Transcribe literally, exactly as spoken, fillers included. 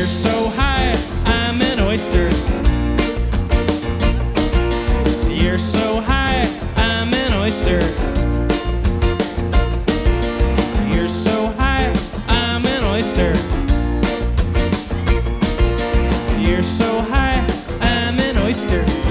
You're so high, I'm an oyster. You're so high, I'm an oyster. You're so high, I'm an oyster. You're so high, I'm an oyster.